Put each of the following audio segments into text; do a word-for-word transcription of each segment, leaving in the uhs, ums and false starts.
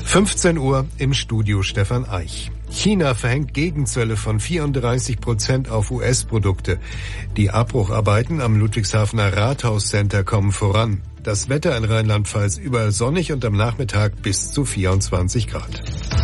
fünfzehn Uhr im Studio Stefan Eich. China verhängt Gegenzölle von vierunddreißig Prozent auf U S-Produkte. Die Abbrucharbeiten am Ludwigshafener Rathaus-Center kommen voran. Das Wetter in Rheinland-Pfalz überall sonnig und am Nachmittag bis zu vierundzwanzig Grad.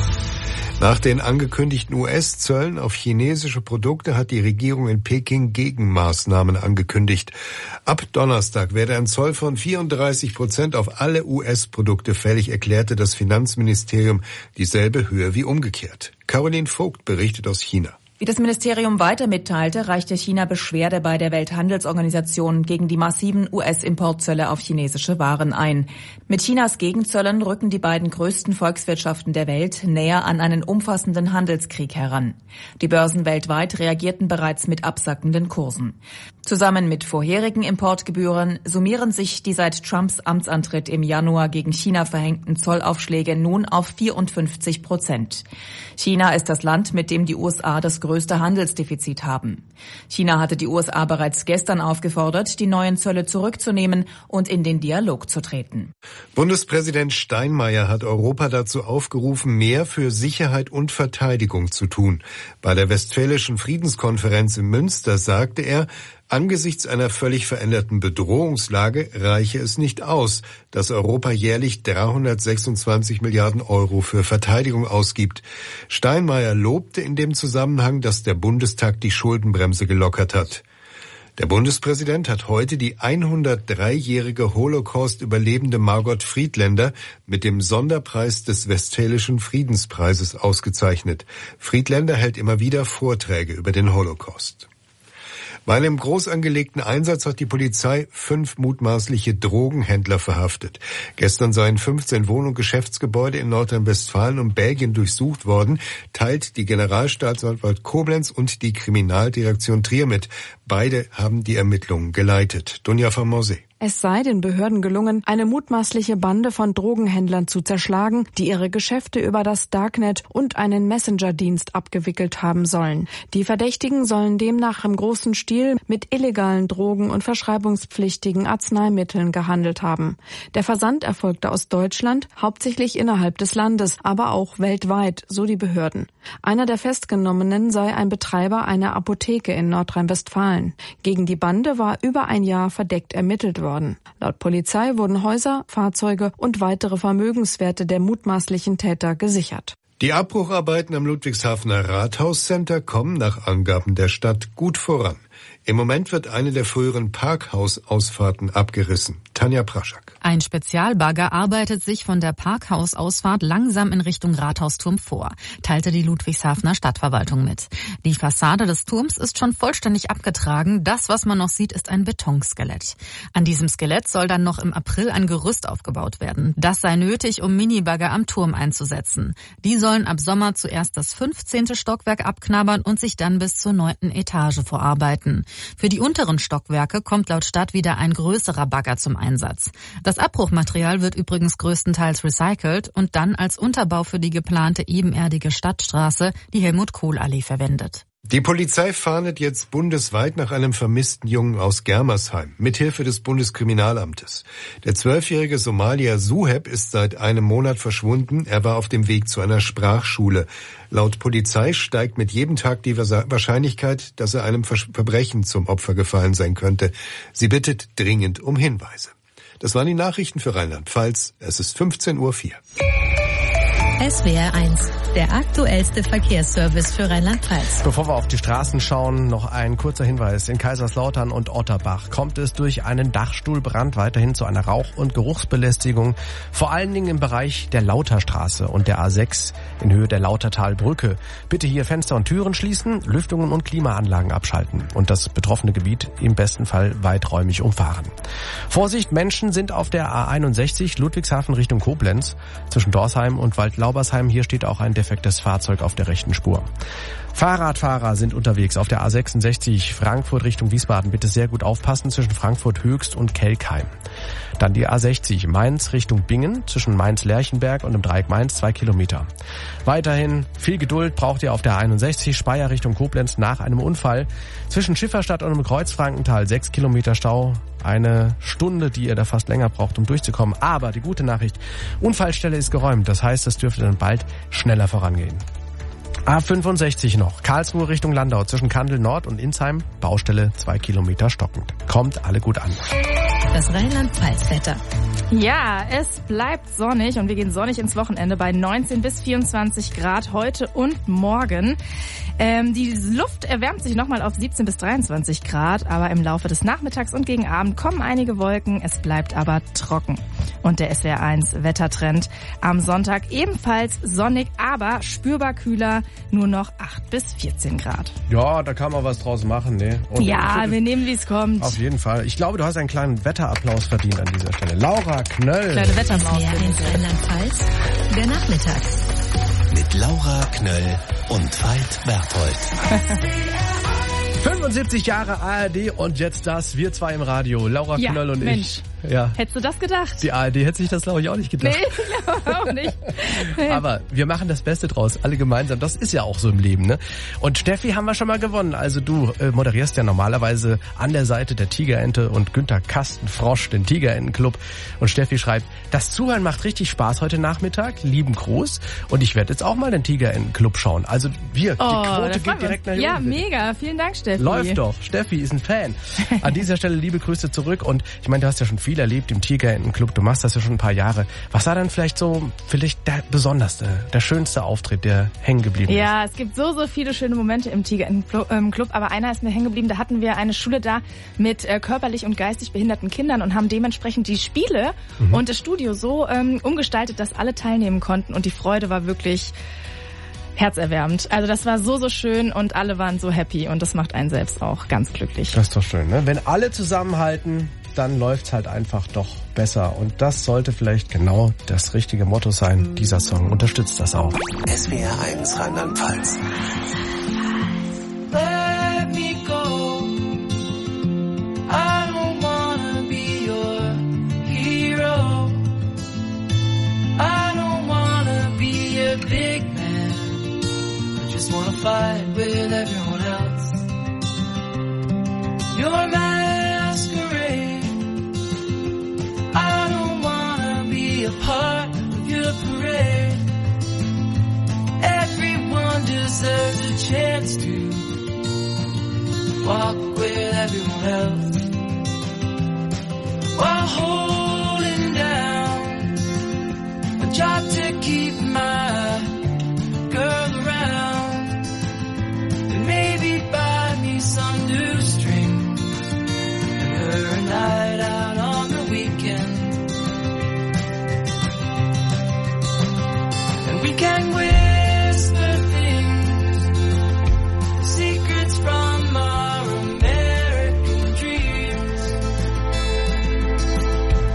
Nach den angekündigten U S-Zöllen auf chinesische Produkte hat die Regierung in Peking Gegenmaßnahmen angekündigt. Ab Donnerstag werde ein Zoll von vierunddreißig Prozent auf alle U S-Produkte fällig, erklärte das Finanzministerium, dieselbe Höhe wie umgekehrt. Caroline Vogt berichtet aus China. Wie das Ministerium weiter mitteilte, reichte China Beschwerde bei der Welthandelsorganisation gegen die massiven U S-Importzölle auf chinesische Waren ein. Mit Chinas Gegenzöllen rücken die beiden größten Volkswirtschaften der Welt näher an einen umfassenden Handelskrieg heran. Die Börsen weltweit reagierten bereits mit absackenden Kursen. Zusammen mit vorherigen Importgebühren summieren sich die seit Trumps Amtsantritt im Januar gegen China verhängten Zollaufschläge nun auf vierundfünfzig Prozent. China ist das Land, mit dem die U S A das größte Handelsdefizit haben. China hatte die U S A bereits gestern aufgefordert, die neuen Zölle zurückzunehmen und in den Dialog zu treten. Bundespräsident Steinmeier hat Europa dazu aufgerufen, mehr für Sicherheit und Verteidigung zu tun. Bei der Westfälischen Friedenskonferenz in Münster sagte er, angesichts einer völlig veränderten Bedrohungslage reiche es nicht aus, dass Europa jährlich dreihundertsechsundzwanzig Milliarden Euro für Verteidigung ausgibt. Steinmeier lobte in dem Zusammenhang, dass der Bundestag die Schuldenbremse gelockert hat. Der Bundespräsident hat heute die hundertdreijährige Holocaust-Überlebende Margot Friedländer mit dem Sonderpreis des Westfälischen Friedenspreises ausgezeichnet. Friedländer hält immer wieder Vorträge über den Holocaust. Bei einem groß angelegten Einsatz hat die Polizei fünf mutmaßliche Drogenhändler verhaftet. Gestern seien fünfzehn Wohn- und Geschäftsgebäude in Nordrhein-Westfalen und Belgien durchsucht worden, teilt die Generalstaatsanwalt Koblenz und die Kriminaldirektion Trier mit. Beide haben die Ermittlungen geleitet. Dunja van Morsee. Es sei den Behörden gelungen, eine mutmaßliche Bande von Drogenhändlern zu zerschlagen, die ihre Geschäfte über das Darknet und einen Messenger-Dienst abgewickelt haben sollen. Die Verdächtigen sollen demnach im großen Stil mit illegalen Drogen und verschreibungspflichtigen Arzneimitteln gehandelt haben. Der Versand erfolgte aus Deutschland, hauptsächlich innerhalb des Landes, aber auch weltweit, so die Behörden. Einer der Festgenommenen sei ein Betreiber einer Apotheke in Nordrhein-Westfalen. Gegen die Bande war über ein Jahr verdeckt ermittelt worden. Laut Polizei wurden Häuser, Fahrzeuge und weitere Vermögenswerte der mutmaßlichen Täter gesichert. Die Abbrucharbeiten am Ludwigshafener Rathaus-Center kommen nach Angaben der Stadt gut voran. Im Moment wird eine der früheren Parkhausausfahrten abgerissen. Tanja Praschak. Ein Spezialbagger arbeitet sich von der Parkhausausfahrt langsam in Richtung Rathausturm vor, teilte die Ludwigshafener Stadtverwaltung mit. Die Fassade des Turms ist schon vollständig abgetragen. Das, was man noch sieht, ist ein Betonskelett. An diesem Skelett soll dann noch im April ein Gerüst aufgebaut werden. Das sei nötig, um Minibagger am Turm einzusetzen. Die sollen ab Sommer zuerst das fünfzehnte Stockwerk abknabbern und sich dann bis zur neunten Etage vorarbeiten. Für die unteren Stockwerke kommt laut Stadt wieder ein größerer Bagger zum Einsatz. Das Abbruchmaterial wird übrigens größtenteils recycelt und dann als Unterbau für die geplante ebenerdige Stadtstraße, die Helmut-Kohl-Allee, verwendet. Die Polizei fahndet jetzt bundesweit nach einem vermissten Jungen aus Germersheim, mithilfe des Bundeskriminalamtes. Der zwölfjährige Somalier Suheb ist seit einem Monat verschwunden. Er war auf dem Weg zu einer Sprachschule. Laut Polizei steigt mit jedem Tag die Wahrscheinlichkeit, dass er einem Verbrechen zum Opfer gefallen sein könnte. Sie bittet dringend um Hinweise. Das waren die Nachrichten für Rheinland-Pfalz. Es ist fünfzehn Uhr vier. S W R eins, der aktuellste Verkehrsservice für Rheinland-Pfalz. Bevor wir auf die Straßen schauen, noch ein kurzer Hinweis. In Kaiserslautern und Otterbach kommt es durch einen Dachstuhlbrand weiterhin zu einer Rauch- und Geruchsbelästigung. Vor allen Dingen im Bereich der Lauterstraße und der A sechs in Höhe der Lautertalbrücke. Bitte hier Fenster und Türen schließen, Lüftungen und Klimaanlagen abschalten und das betroffene Gebiet im besten Fall weiträumig umfahren. Vorsicht, Menschen sind auf der A einundsechzig Ludwigshafen Richtung Koblenz zwischen Dorsheim und Waldlaubersheim. Hier steht auch ein defektes Fahrzeug auf der rechten Spur. Fahrradfahrer sind unterwegs auf der A sechsundsechzig Frankfurt Richtung Wiesbaden. Bitte sehr gut aufpassen zwischen Frankfurt Höchst und Kelkheim. Dann die A sechzig Mainz Richtung Bingen zwischen Mainz-Lerchenberg und dem Dreieck Mainz zwei Kilometer. Weiterhin viel Geduld braucht ihr auf der A einundsechzig Speyer Richtung Koblenz nach einem Unfall. Zwischen Schifferstadt und dem Kreuzfrankental sechs Kilometer Stau. Eine Stunde, die ihr da fast länger braucht, um durchzukommen. Aber die gute Nachricht, Unfallstelle ist geräumt. Das heißt, es dürfte dann bald schneller vorangehen. A fünfundsechzig noch. Karlsruhe Richtung Landau zwischen Kandel Nord und Insheim. Baustelle zwei Kilometer stockend. Kommt alle gut an. Das Rheinland-Pfalz-Wetter. Ja, es bleibt sonnig und wir gehen sonnig ins Wochenende bei neunzehn bis vierundzwanzig Grad heute und morgen. Ähm, die Luft erwärmt sich nochmal auf siebzehn bis dreiundzwanzig Grad, aber im Laufe des Nachmittags und gegen Abend kommen einige Wolken. Es bleibt aber trocken. Und der S W R eins Wettertrend am Sonntag ebenfalls sonnig, aber spürbar kühler, nur noch acht bis vierzehn Grad. Ja, da kann man was draus machen, ne? Und ja, wir nehmen, wie es kommt. Auf jeden Fall. Ich glaube, du hast einen kleinen Wetterapplaus verdient an dieser Stelle. Laura Knöll. Kleine Wettermaus. S W R eins Rheinland-Pfalz, der Nachmittag. Mit Laura Knöll und Veit Berthold. fünfundsiebzig Jahre A R D und jetzt das, wir zwei im Radio, Laura Ja, Knöll und Mensch. ich. Ja. Hättest du das gedacht? Die A R D hätte sich das, glaube ich, auch nicht gedacht. Nee, ich glaube auch nicht. Aber wir machen das Beste draus, alle gemeinsam. Das ist ja auch so im Leben, ne? Und Steffi haben wir schon mal gewonnen. Also du äh, moderierst ja normalerweise an der Seite der Tigerente und Günther Kastenfrosch den Tigerentenclub. Und Steffi schreibt, das Zuhören macht richtig Spaß heute Nachmittag. Lieben Gruß. Und ich werde jetzt auch mal den Tigerentenclub schauen. Also wir, Oh, die Quote das geht freut direkt nach uns. Ja, oben. mega. Vielen Dank, Steffi. Läuft doch. Steffi ist ein Fan. An dieser Stelle liebe Grüße zurück. Und ich meine, du hast ja schon viel erlebt im Tigerentenclub. Du machst das ja schon ein paar Jahre. Was war dann vielleicht so, vielleicht der besonderste, der schönste Auftritt, der hängen geblieben ist? Ja, es gibt so, so viele schöne Momente im Tigerentenclub, aber einer ist mir hängen geblieben. Da hatten wir eine Schule da mit äh, körperlich und geistig behinderten Kindern und haben dementsprechend die Spiele mhm. und das Studio so ähm, umgestaltet, dass alle teilnehmen konnten und die Freude war wirklich herzerwärmend. Also das war so, so schön und alle waren so happy und das macht einen selbst auch ganz glücklich. Das ist doch schön, ne? Wenn alle zusammenhalten, dann läuft's halt einfach doch besser. Und das sollte vielleicht genau das richtige Motto sein. Dieser Song unterstützt das auch. S W R eins Rheinland-Pfalz. Let me go. I don't wanna be your hero. I don't wanna be a big man. I just wanna fight with everyone else. Your masquerade. I don't wanna be a part of your parade. Everyone deserves a chance to walk with everyone else while holding down a job to keep my girl around and maybe buy me some new string and her a night out on the weekend. And we can whisper things, secrets from our American dreams.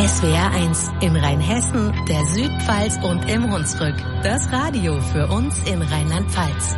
S W R eins in Rheinhessen, der Südpfalz und im Hunsrück. Das Radio für uns in Rheinland-Pfalz.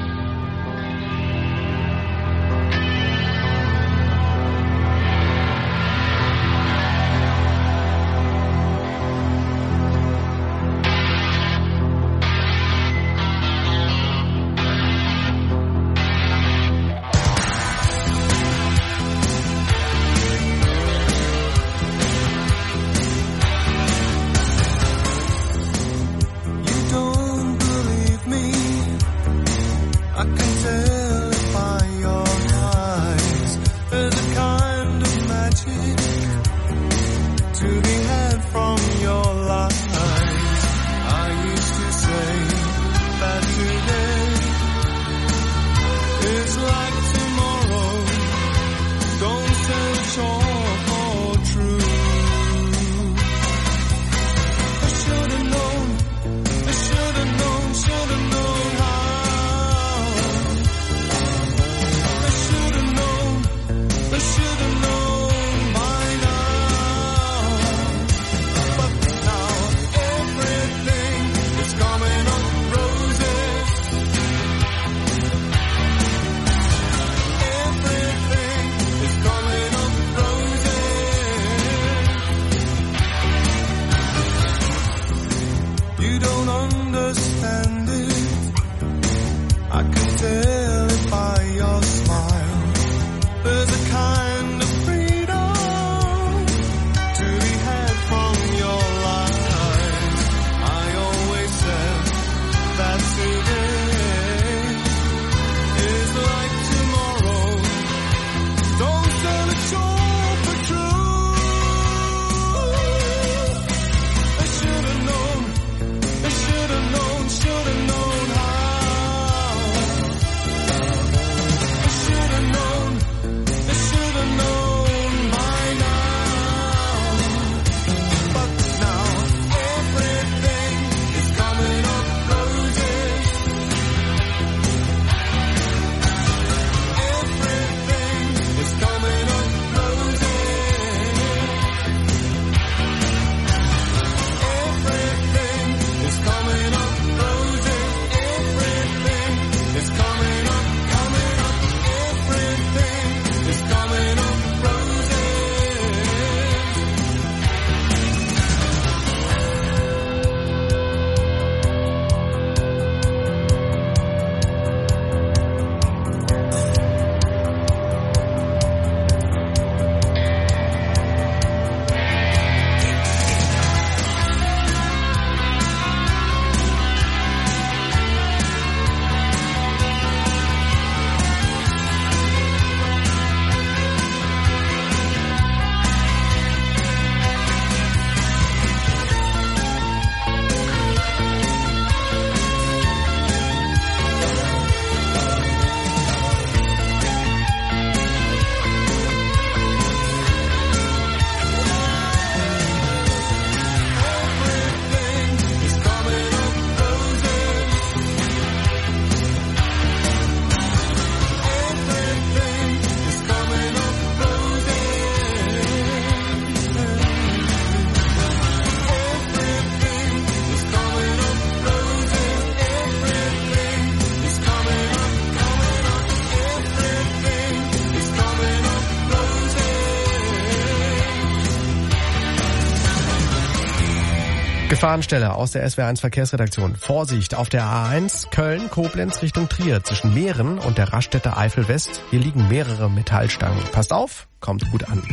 Gefahrenstelle aus der S W R eins Verkehrsredaktion. Vorsicht auf der A eins Köln-Koblenz Richtung Trier zwischen Mähren und der Raststätte Eifel West. Hier liegen mehrere Metallstangen. Passt auf, kommt gut an.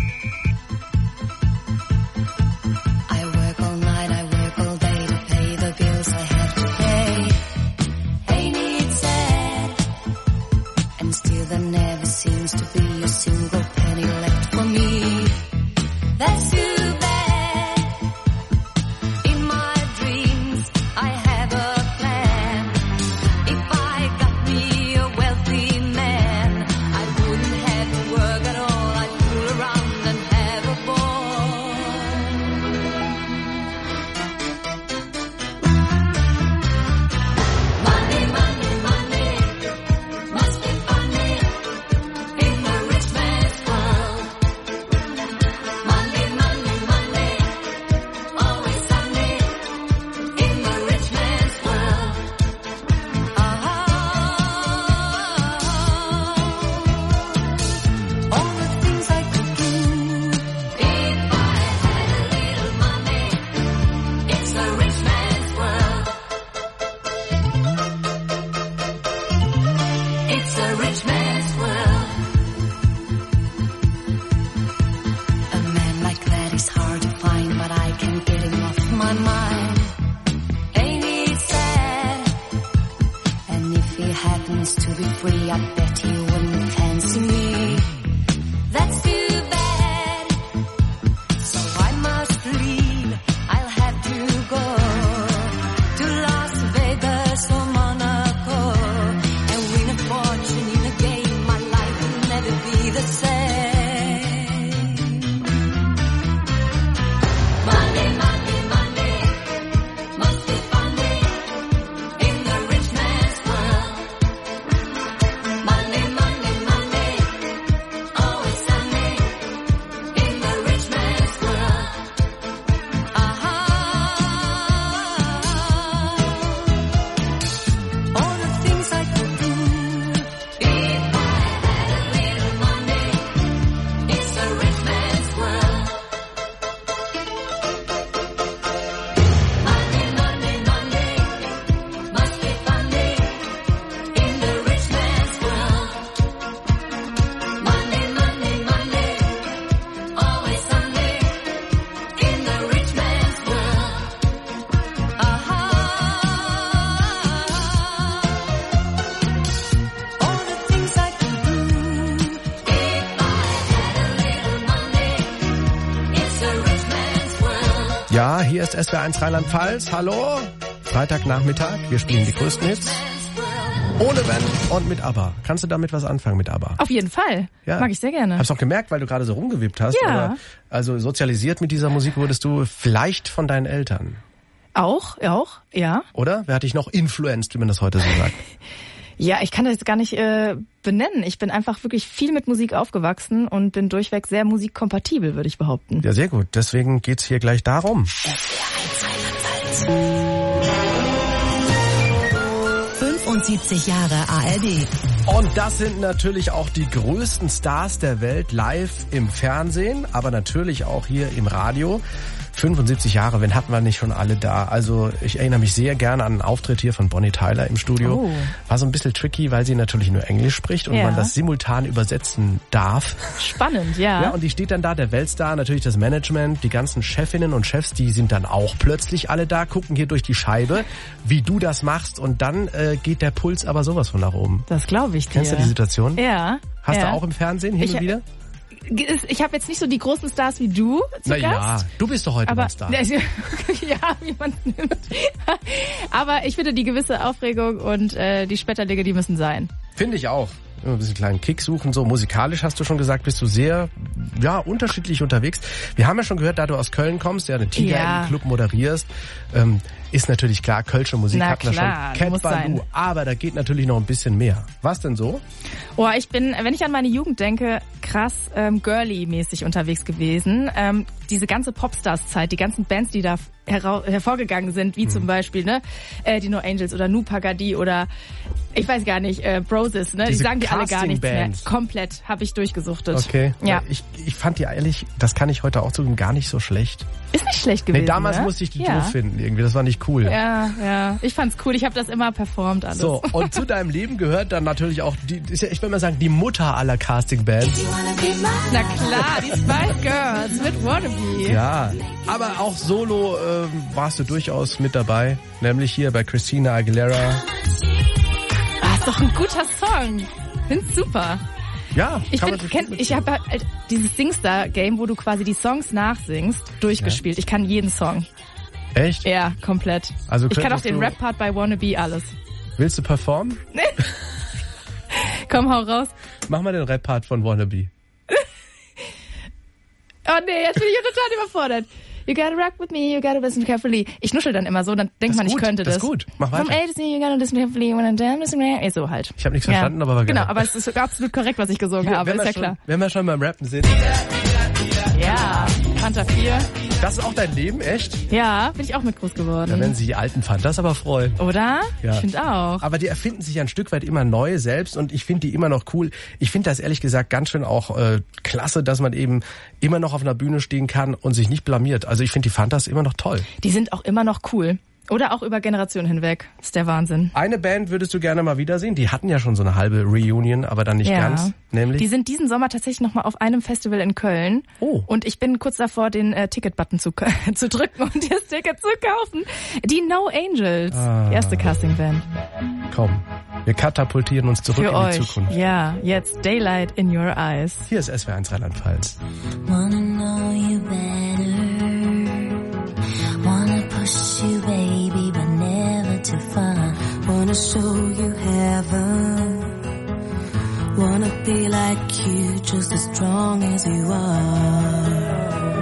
Monday, Monday. the same. Monday, Monday, Monday, must be Monday in the rich man's world. Monday, Monday, Monday, always Sunday in the rich man's world. Aha. All the things I could do if I had a little money. It's a rich man's world. Monday, Monday, Monday, must be Monday in the rich man's world. Monday, Monday, Monday, always Sunday in the rich man's world. Aha. All the things I could do if I had a little money. It's a rich man's world. Ja, hier ist S W R eins Rheinland-Pfalz. Hallo. Freitagnachmittag. Wir spielen die größten Hits. Ohne Band und mit ABBA. Kannst du damit was anfangen mit ABBA? Auf jeden Fall. Ja. Mag ich sehr gerne. Hab's auch gemerkt, weil du gerade so rumgewippt hast. Ja. Aber also sozialisiert mit dieser Musik wurdest du vielleicht von deinen Eltern. Auch, auch, ja. Oder? Wer hat dich noch influenced, wie man das heute so sagt? Ja, ich kann das gar nicht äh, benennen. Ich bin einfach wirklich viel mit Musik aufgewachsen und bin durchweg sehr musikkompatibel, würde ich behaupten. Ja, sehr gut. Deswegen geht's hier gleich darum. fünfundsiebzig Jahre A R D. Und das sind natürlich auch die größten Stars der Welt live im Fernsehen, aber natürlich auch hier im Radio. fünfundsiebzig Jahre, wen hatten wir nicht schon alle da? Also ich erinnere mich sehr gerne an einen Auftritt hier von Bonnie Tyler im Studio. Oh. War so ein bisschen tricky, weil sie natürlich nur Englisch spricht und Ja. man das simultan übersetzen darf. Spannend, ja. Ja, und die steht dann da, der Weltstar, natürlich das Management, die ganzen Chefinnen und Chefs, die sind dann auch plötzlich alle da, gucken hier durch die Scheibe, wie du das machst und dann äh, geht der Puls aber sowas von nach oben. Das glaube ich dir. Kennst du die Situation? Ja. Hast ja. du auch im Fernsehen hin Ich- und wieder? Ich habe jetzt nicht so die großen Stars wie du zu Na ja, Gast. du bist doch heute Aber mein Star. ja, wie man es nimmt. Aber ich finde die gewisse Aufregung und äh, die Spetterlinge, die müssen sein. Finde ich auch. Immer ein bisschen kleinen Kick suchen. So musikalisch hast du schon gesagt, bist du sehr ja unterschiedlich unterwegs. Wir haben ja schon gehört, da du aus Köln kommst, ja, den Tiger Ja. im Club moderierst, ähm, ist natürlich klar, Kölsche Musik Na hatten wir klar, schon. Cat muss Ballou, sein. aber da geht natürlich noch ein bisschen mehr. Was denn so? Oh, ich bin, wenn ich an meine Jugend denke, krass ähm, girly-mäßig unterwegs gewesen. Ähm, diese ganze Popstars-Zeit, die ganzen Bands, die da herau- hervorgegangen sind, wie Mhm. zum Beispiel ne, äh, die No Angels oder Nu Pagadi oder ich weiß gar nicht, äh, Broses, ne? Die Diese sagen die alle gar nichts mehr. Casting-Bands. Komplett habe ich durchgesuchtet. Okay. Ja. Ich, ich fand die ehrlich, das kann ich heute auch zugeben, gar nicht so schlecht. Ist nicht schlecht gewesen. Nee, damals ne? musste ich die ja. doof finden irgendwie, das war nicht cool. Ja, ja. Ich fand's cool. Ich habe das immer performt alles. So, und zu deinem Leben gehört dann natürlich auch, die, ist ja, ich würde mal sagen, die Mutter aller Casting-Bands. Na klar, die Spice Girls mit Wannabe. Ja, aber auch solo ähm, warst du durchaus mit dabei, nämlich hier bei Christina Aguilera. Ah, ist doch ein guter Song. Find's super. Ja, Ich, kann bin, man sich kenn, gut ich habe halt dieses Singstar-Game, wo du quasi die Songs nachsingst, durchgespielt. Ich kann jeden Song. Echt? Ja, komplett. Also ich kann auch könntest den du- Rap-Part bei Wannabe, alles. Willst du performen? Komm, hau raus. Mach mal den Rap-Part von Wannabe. Oh nee, jetzt bin ich ja total überfordert. You gotta rock with me, you gotta listen carefully. Ich nuschel dann immer so, dann denkt Das man, ist ich gut, könnte das das. ist gut. Mach weiter. From A to Z, you gotta listen carefully, when I'm done, listen carefully. So halt. Ich habe nichts verstanden, ja. aber war geil. Genau, aber es ist absolut korrekt, was ich gesungen habe, wenn ist wir ja schon, klar. Wenn wir schon beim Rappen sind. Ja, Fanta vier. Das ist auch dein Leben, echt? Ja, bin ich auch mit groß geworden. Da werden sich die alten Fantas aber freuen. Oder? Ja. Ich finde auch. Aber die erfinden sich ein Stück weit immer neu selbst und ich finde die immer noch cool. Ich finde das ehrlich gesagt ganz schön auch äh, klasse, dass man eben immer noch auf einer Bühne stehen kann und sich nicht blamiert. Also ich finde die Fantas immer noch toll. Die sind auch immer noch cool. Oder auch über Generationen hinweg. Das ist der Wahnsinn. Eine Band würdest du gerne mal wiedersehen. Die hatten ja schon so eine halbe Reunion, aber dann nicht Ja. ganz. Nämlich? Die sind diesen Sommer tatsächlich noch mal auf einem Festival in Köln. Oh. Und ich bin kurz davor, den äh, Ticket-Button zu, zu drücken und das Ticket zu kaufen. Die No Angels. Ah. Die erste Casting-Band. Komm, wir katapultieren uns zurück Für in die euch. Zukunft. Ja, jetzt Daylight in Your Eyes. Hier ist S W R eins Rheinland-Pfalz. Wanna know you better. Wanna push you, baby, but never too far. Wanna show you heaven. wanna be like you, just as strong as you are.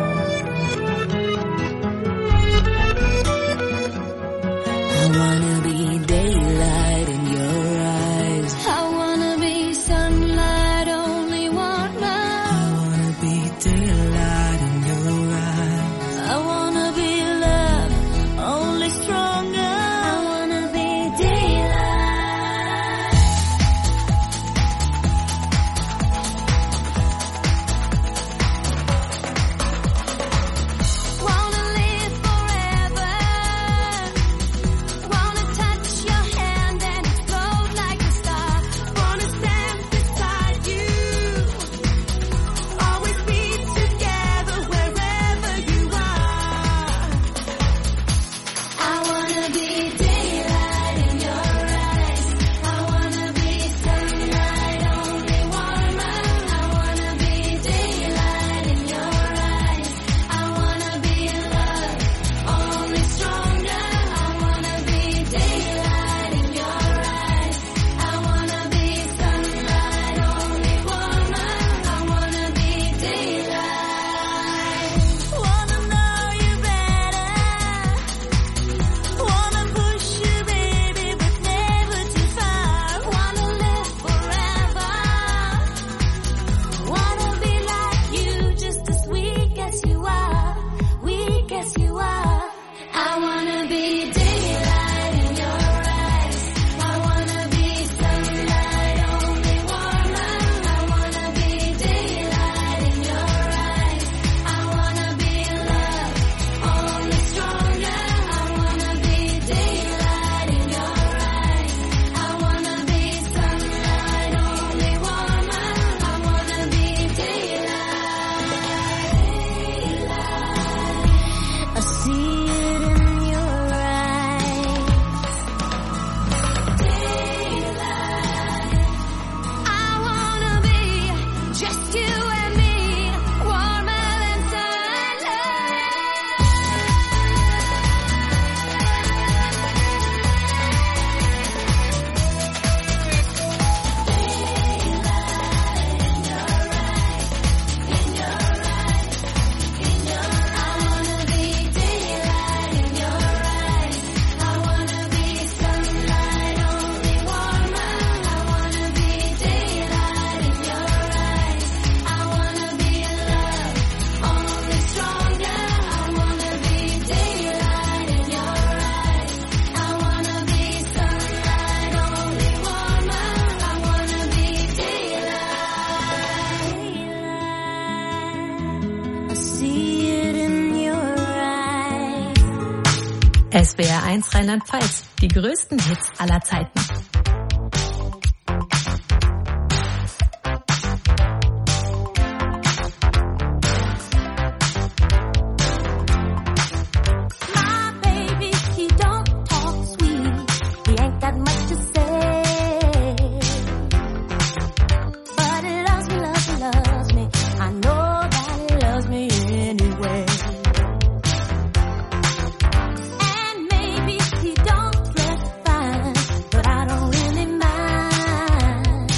I wanna be daylight in your eyes. I wanna be sunlight, only one man. I wanna be daylight in your eyes. I wanna be love, only stronger. I wanna be daylight. Wanna live forever. Wanna touch your hand and explode like a star. Wanna stand beside you. Always be together wherever you are. I wanna be daylight in your eyes. I wanna be sunlight, only warmer. I wanna be daylight in your eyes. I wanna be love, only stronger. I wanna be daylight in your eyes. I wanna be sunlight, only warmer. I wanna be daylight. Wanna know you better. Wanna push you, baby, but never too far. Wanna live forever. Wanna be like you, just as weak as you are, weak as you are. I wanna be daylight in your eyes. I wanna be sunlight, only warmer. I wanna be daylight in your eyes. I wanna be love, only stronger. I wanna be daylight in your eyes. I wanna be sunlight, only warmer. I wanna be daylight. I see it in your eyes. Daylight. I wanna be just you and me, warmer than sunlight. S W R eins Rheinland-Pfalz, die größten Hits aller Zeiten. My baby, he don't talk sweet. He ain't got much to say. But he loves me, loves me, loves me. I know that he loves me anyway. And maybe he don't dress fine, but I don't really mind.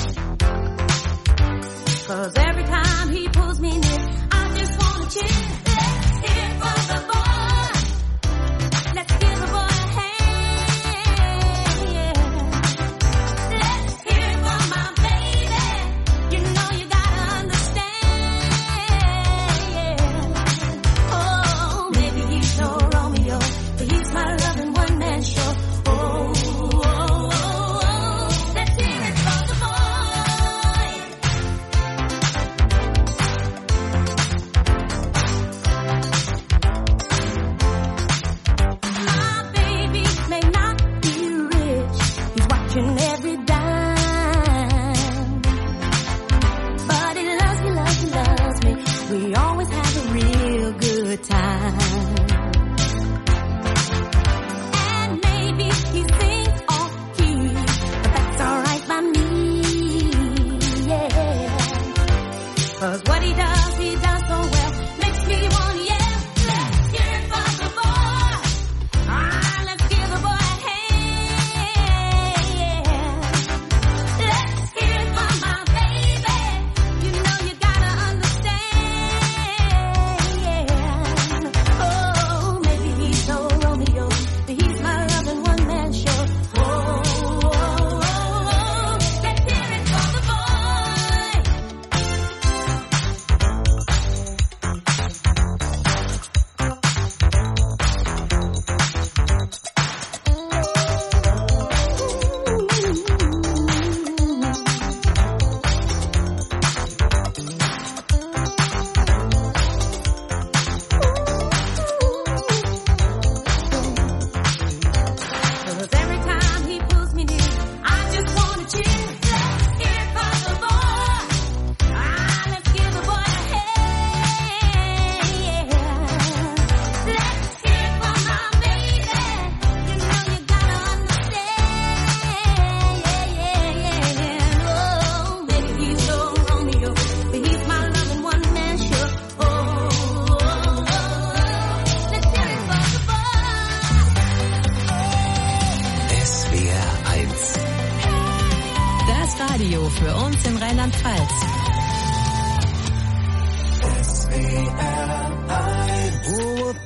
'Cause every time he pulls me near, I just wanna cheer. Let's hear it for the boy. Let's give the boy a hand, yeah. Let's hear it for my baby. You know you gotta understand, yeah. Oh, maybe he's no Romeo, but he's my loving one-man show. Oh, oh, oh, oh. Let's hear it for the boy.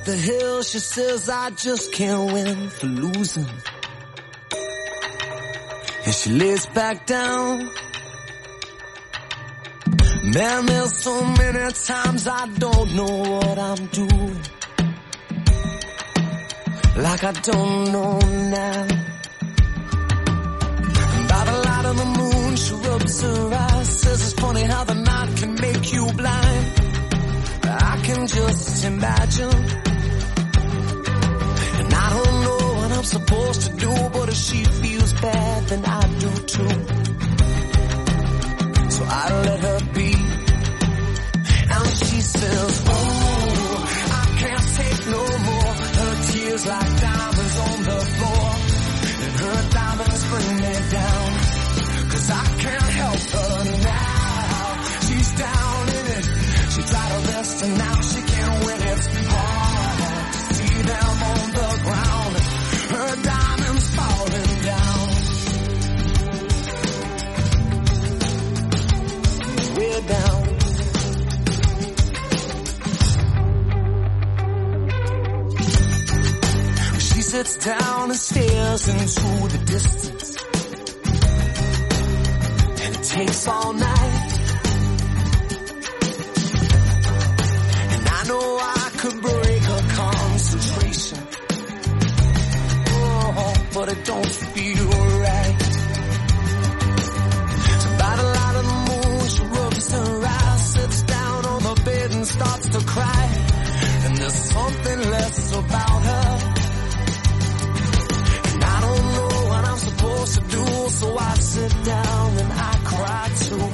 the hill, she says I just can't win for losing. And she lays back down. Man, there's so many times I don't know what I'm doing. Like I don't know now. And by the light of the moon, she rubs her eyes. Says it's funny how the night can make you blind. I can just imagine. And I don't know what I'm supposed to do, but if she feels bad, then I do too. So I let her be. And she says, oh, I can't take no more. Her tears like diamonds on the floor. And her diamonds bring me down. Cause I can't help her now. She's down in it. She tried to rest and now she can't win. It's hard to see them on the ground. Her diamonds falling down. We're down. She sits down and stares into the distance. And it takes all night. And I know I could break her concentration. Oh, but it don't feel right. So by the light of the moon, she rubs her eyes, sits down on the bed and starts to cry. And there's something less about her. And I don't know what I'm supposed to do, so I sit down and I cry too.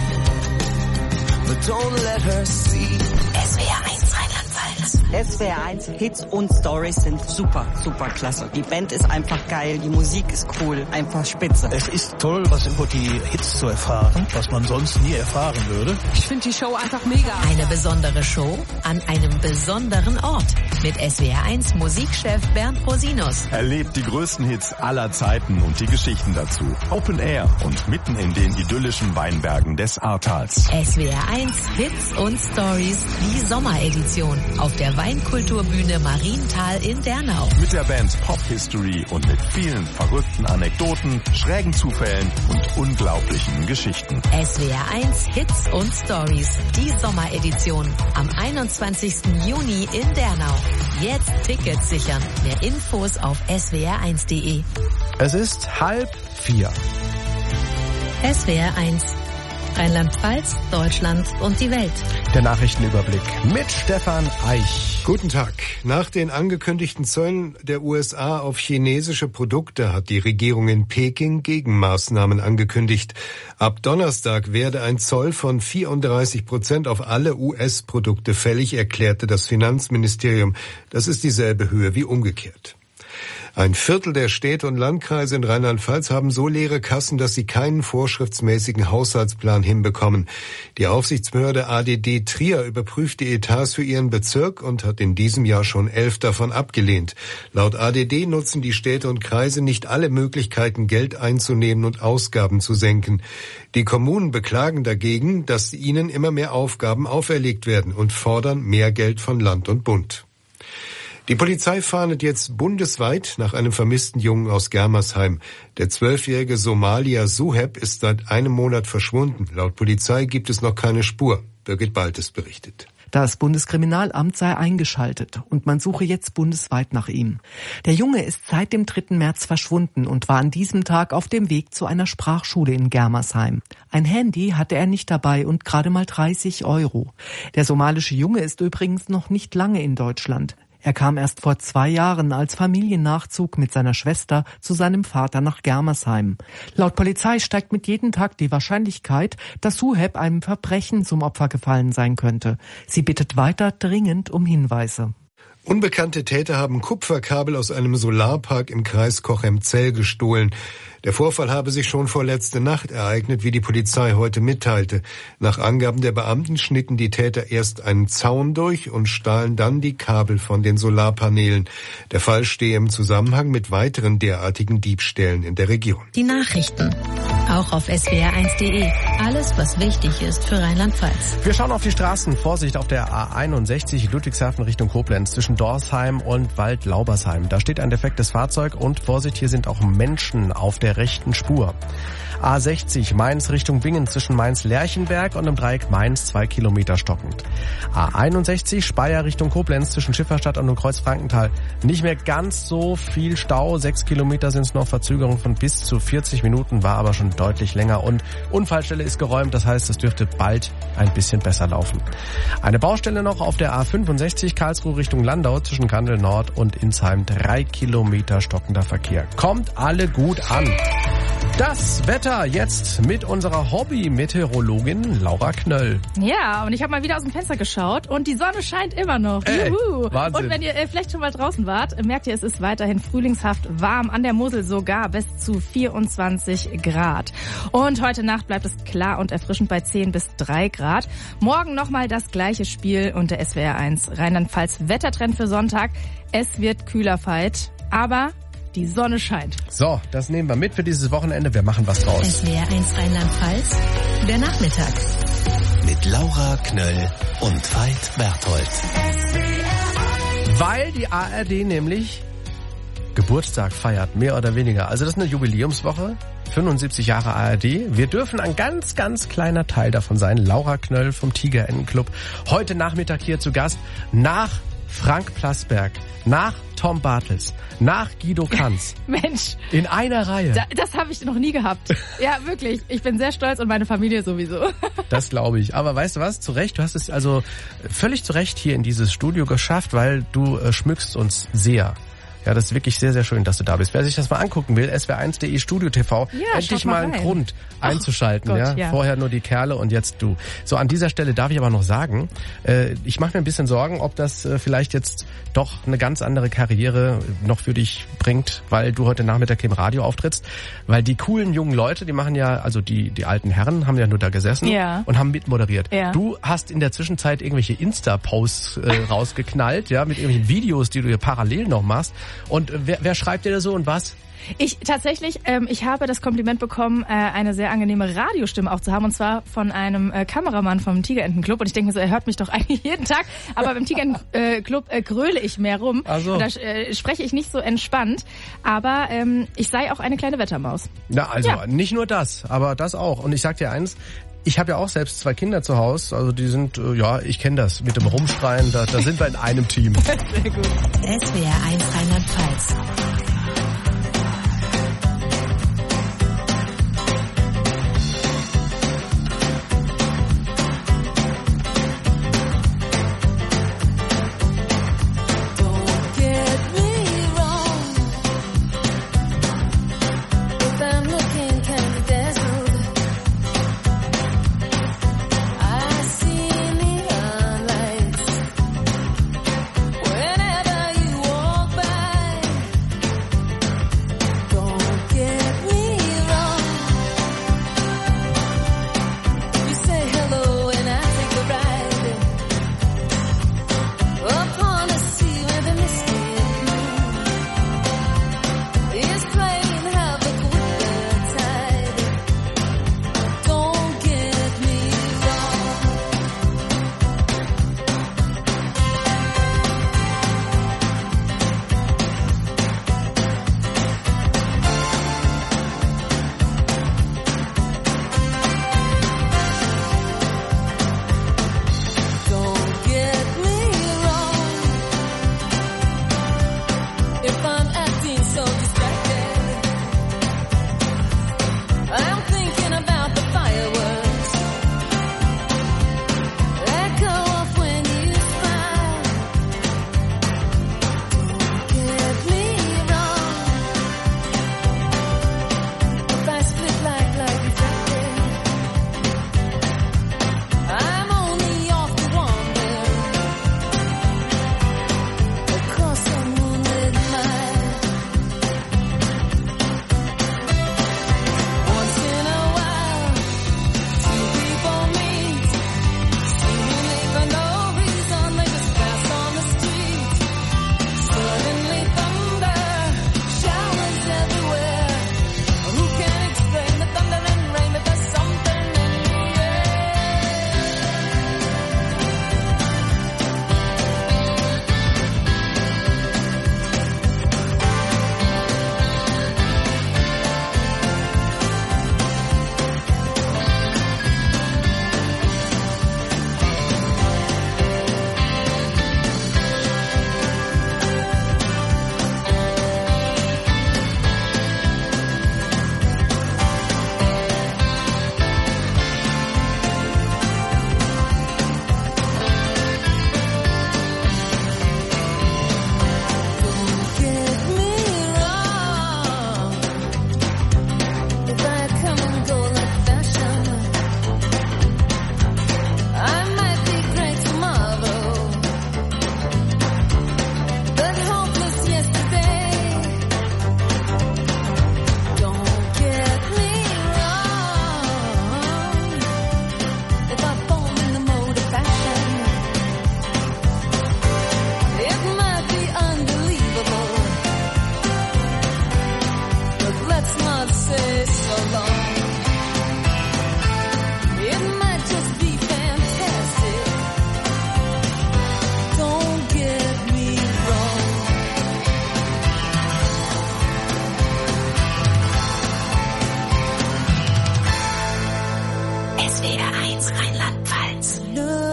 But don't let her see. S W R eins Rheinland-Pfalz. S W R eins Hits und Stories sind super, super klasse. Die Band ist einfach geil, die Musik ist cool, einfach spitze. Es ist toll, was über die Hits zu erfahren, was man sonst nie erfahren würde. Ich finde die Show einfach mega. Eine besondere Show an einem besonderen Ort. Mit S W R eins Musikchef Bernd Rosinus. Erlebt die größten Hits aller Zeiten und die Geschichten dazu. Open Air und mitten in den idyllischen Weinbergen des Ahrtals. S W R eins Hits und Stories, die Sommeredition auf der Weinkulturbühne Marienthal in Dernau. Mit der Band Pop History und mit vielen verrückten Anekdoten, schrägen Zufällen und unglaublichen Geschichten. S W R eins Hits und Stories, die Sommeredition am einundzwanzigsten Juni in Dernau. Jetzt Tickets sichern. Mehr Infos auf s w r eins punkt de. Es ist halb vier. S W R eins. Rheinland-Pfalz, Deutschland und die Welt. Der Nachrichtenüberblick mit Stefan Eich. Guten Tag. Nach den angekündigten Zöllen der U S A auf chinesische Produkte hat die Regierung in Peking Gegenmaßnahmen angekündigt. Ab Donnerstag werde ein Zoll von vierunddreißig Prozent auf alle U S-Produkte fällig, erklärte das Finanzministerium. Das ist dieselbe Höhe wie umgekehrt. Ein Viertel der Städte und Landkreise in Rheinland-Pfalz haben so leere Kassen, dass sie keinen vorschriftsmäßigen Haushaltsplan hinbekommen. Die Aufsichtsbehörde A D D Trier überprüft die Etats für ihren Bezirk und hat in diesem Jahr schon elf davon abgelehnt. Laut A D D nutzen die Städte und Kreise nicht alle Möglichkeiten, Geld einzunehmen und Ausgaben zu senken. Die Kommunen beklagen dagegen, dass ihnen immer mehr Aufgaben auferlegt werden und fordern mehr Geld von Land und Bund. Die Polizei fahndet jetzt bundesweit nach einem vermissten Jungen aus Germersheim. Der zwölfjährige Somalier Suheb ist seit einem Monat verschwunden. Laut Polizei gibt es noch keine Spur. Birgit Baltes berichtet. Das Bundeskriminalamt sei eingeschaltet und man suche jetzt bundesweit nach ihm. Der Junge ist seit dem dritten März verschwunden und war an diesem Tag auf dem Weg zu einer Sprachschule in Germersheim. Ein Handy hatte er nicht dabei und gerade mal dreißig Euro. Der somalische Junge ist übrigens noch nicht lange in Deutschland. Er kam erst vor zwei Jahren als Familiennachzug mit seiner Schwester zu seinem Vater nach Germersheim. Laut Polizei steigt mit jedem Tag die Wahrscheinlichkeit, dass Suheb einem Verbrechen zum Opfer gefallen sein könnte. Sie bittet weiter dringend um Hinweise. Unbekannte Täter haben Kupferkabel aus einem Solarpark im Kreis Cochem-Zell gestohlen. Der Vorfall habe sich schon vorletzte Nacht ereignet, wie die Polizei heute mitteilte. Nach Angaben der Beamten schnitten die Täter erst einen Zaun durch und stahlen dann die Kabel von den Solarpanelen. Der Fall stehe im Zusammenhang mit weiteren derartigen Diebstählen in der Region. Die Nachrichten. Auch auf S W R eins punkt de. Alles, was wichtig ist für Rheinland-Pfalz. Wir schauen auf die Straßen. Vorsicht auf der A einundsechzig Ludwigshafen Richtung Koblenz zwischen Dorsheim und Waldlaubersheim. Da steht ein defektes Fahrzeug und Vorsicht, hier sind auch Menschen auf der rechten Spur. A sechzig Mainz Richtung Bingen zwischen Mainz-Lerchenberg und im Dreieck Mainz zwei Kilometer stockend. A einundsechzig Speyer Richtung Koblenz zwischen Schifferstadt und Kreuz-Frankenthal. Nicht mehr ganz so viel Stau. Sechs Kilometer sind es noch. Verzögerung von bis zu vierzig Minuten, war aber schon deutlich länger. Und Unfallstelle ist geräumt. Das heißt, es dürfte bald ein bisschen besser laufen. Eine Baustelle noch auf der A fünfundsechzig Karlsruhe Richtung Landau zwischen Kandel Nord und Insheim. Drei Kilometer stockender Verkehr. Kommt alle gut an. Das Wetter jetzt mit unserer Hobby-Meteorologin Laura Knöll. Ja, und ich habe mal wieder aus dem Fenster geschaut und die Sonne scheint immer noch. Ey, Juhu. Wahnsinn. Und wenn ihr äh, vielleicht schon mal draußen wart, merkt ihr, es ist weiterhin frühlingshaft warm, an der Mosel sogar bis zu vierundzwanzig Grad. Und heute Nacht bleibt es klar und erfrischend bei zehn bis drei Grad. Morgen nochmal das gleiche Spiel unter S W R eins. Rheinland-Pfalz Wettertrend für Sonntag. Es wird kühler Fight, aber die Sonne scheint. So, das nehmen wir mit für dieses Wochenende. Wir machen was draus. S W R eins Rheinland-Pfalz, der Nachmittag. Mit Laura Knöll und Veit Berthold. Weil die A R D nämlich Geburtstag feiert, mehr oder weniger. Also das ist eine Jubiläumswoche. fünfundsiebzig Jahre A R D. Wir dürfen ein ganz, ganz kleiner Teil davon sein. Laura Knöll vom Tigerentenclub. Heute Nachmittag hier zu Gast. Nach Frank Plasberg, nach Tom Bartels, nach Guido Kanz. Mensch. In einer Reihe. Da, das habe ich noch nie gehabt. Ja, wirklich. Ich bin sehr stolz und meine Familie sowieso. Das glaube ich. Aber weißt du was? Zu Recht. Du hast es also völlig zu Recht hier in dieses Studio geschafft, weil du äh, schmückst uns sehr. Ja, das ist wirklich sehr, sehr schön, dass du da bist. Wer sich das mal angucken will, S W R eins punkt de Studio T V, ja, endlich mal einen rein. Grund einzuschalten. Ach, ja? Gott, ja. Vorher nur die Kerle und jetzt du. So, an dieser Stelle darf ich aber noch sagen, äh, ich mache mir ein bisschen Sorgen, ob das äh, vielleicht jetzt doch eine ganz andere Karriere noch für dich bringt, weil du heute Nachmittag im Radio auftrittst. Weil die coolen jungen Leute, die machen ja, also die die alten Herren haben ja nur da gesessen ja. und haben mitmoderiert. Ja. Du hast in der Zwischenzeit irgendwelche Insta-Posts äh, rausgeknallt, ja, mit irgendwelchen Videos, die du hier parallel noch machst. Und äh, wer, wer schreibt dir da so und was? Ich tatsächlich, ähm, ich habe das Kompliment bekommen, äh, eine sehr angenehme Radiostimme auch zu haben, und zwar von einem äh, Kameramann vom Tigerentenclub. Und ich denke mir so, er hört mich doch eigentlich jeden Tag, aber beim Tigerentenclub äh, gröle ich mehr rum. Ach so. Und da äh, spreche ich nicht so entspannt, aber ähm, ich sei auch eine kleine Wettermaus. Na, also ja. Nicht nur das, aber das auch. Und ich sag dir eins, ich habe ja auch selbst zwei Kinder zu Hause, also die sind, äh, ja, ich kenne das, mit dem Rumschreien, da, da sind wir in einem Team. Sehr gut. S W R eins Rheinland-Pfalz. Whenever you walk by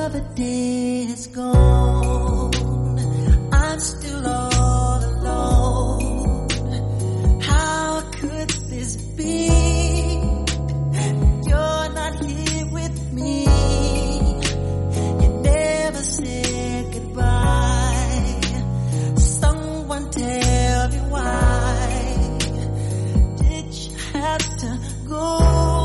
another day is gone. I'm still all alone. How could this be? You're not here with me. You never said goodbye. Someone tell me why did you have to go?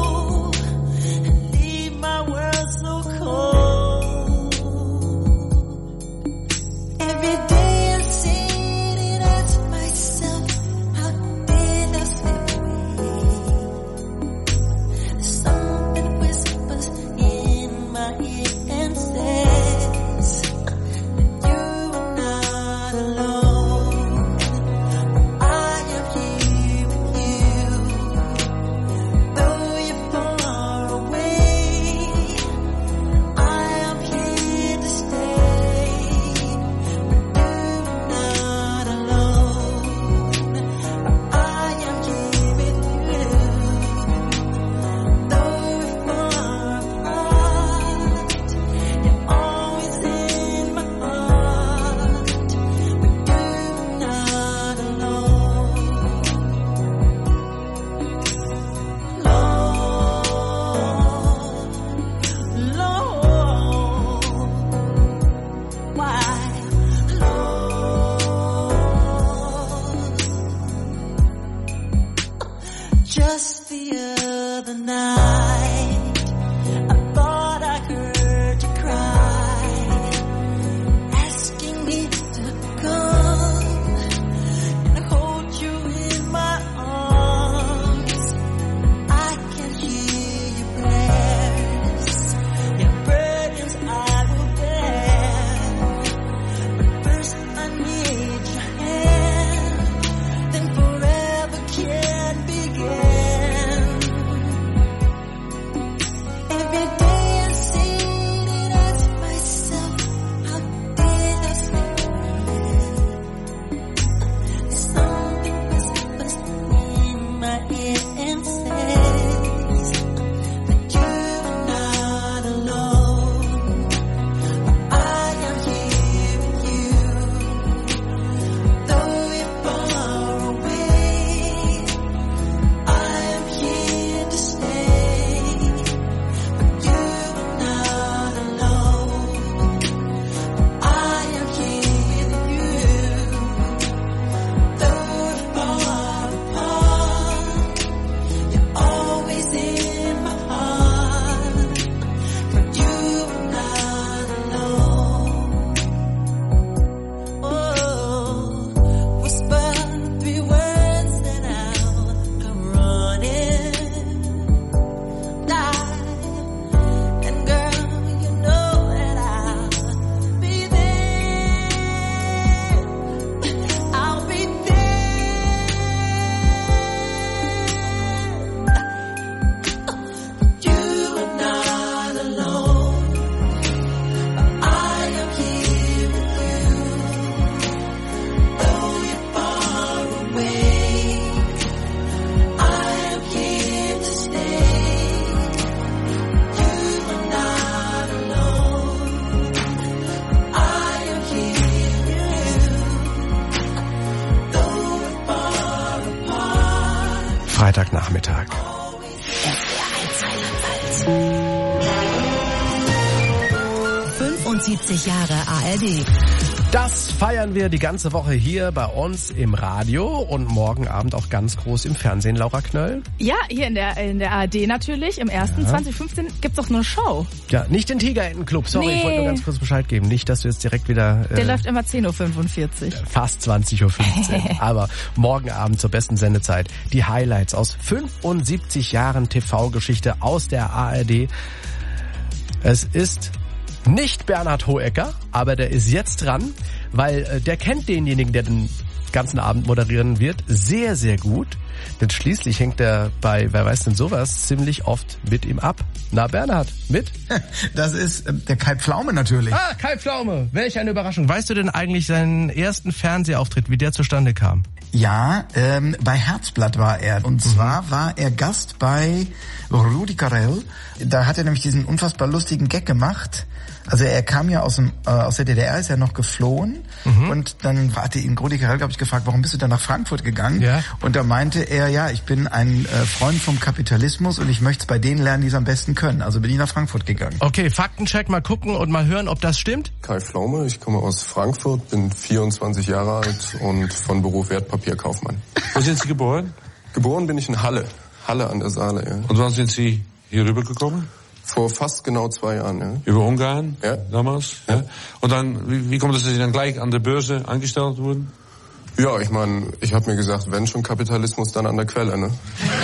Just the other night, I thought I heard you cry, asking me to come and hold you in my arms. I can hear your prayers, your burdens I will bear. But first I need your hand, then forever can begin. Freitagnachmittag. fünfundsiebzig Jahre A R D. Das feiern wir die ganze Woche hier bei uns im Radio und morgen Abend auch ganz groß im Fernsehen, Laura Knöll. Ja, hier in der in der A R D natürlich. Im ersten ja. zwanzig fünfzehn gibt's doch eine Show. Ja, nicht den Tigerentenclub. Sorry, nee. Ich wollte nur ganz kurz Bescheid geben. Nicht, dass du jetzt direkt wieder... Der äh, läuft immer zehn Uhr fünfundvierzig. Fast zwanzig Uhr fünfzehn. Aber morgen Abend zur besten Sendezeit die Highlights aus fünfundsiebzig Jahren T V-Geschichte aus der A R D. Es ist... nicht Bernhard Hohecker, aber der ist jetzt dran, weil äh, der kennt denjenigen, der den ganzen Abend moderieren wird, sehr, sehr gut. Denn schließlich hängt er bei, wer weiß denn sowas, ziemlich oft mit ihm ab. Na Bernhard, mit? Das ist äh, der Kai Pflaume natürlich. Ah, Kai Pflaume, welch eine Überraschung. Weißt du denn eigentlich seinen ersten Fernsehauftritt, wie der zustande kam? Ja, ähm, bei Herzblatt war er. Und zwar mhm. war er Gast bei Rudi Carrell. Da hat er nämlich diesen unfassbar lustigen Gag gemacht. Also er kam ja aus dem äh, aus der D D R, ist ja noch geflohen mhm. und dann hatte ihn Rudi Carrell, glaube ich, gefragt, warum bist du dann nach Frankfurt gegangen? Ja. Und da meinte er, ja, ich bin ein äh, Freund vom Kapitalismus und ich möchte es bei denen lernen, die es am besten können. Also bin ich nach Frankfurt gegangen. Okay, Faktencheck, mal gucken und mal hören, ob das stimmt. Kai Pflaume, ich komme aus Frankfurt, bin vierundzwanzig Jahre alt und von Beruf Wertpapierkaufmann. Wo sind Sie geboren? Geboren bin ich in Halle. Halle an der Saale, ja. Und wann sind Sie hier rübergekommen? Vor fast genau zwei Jahren, ja. Über Ungarn? Ja. Damals? Ja. Und dann, wie, wie kommt es, dass Sie dann gleich an der Börse angestellt wurden? Ja, ich meine, ich habe mir gesagt, wenn schon Kapitalismus, dann an der Quelle, ne?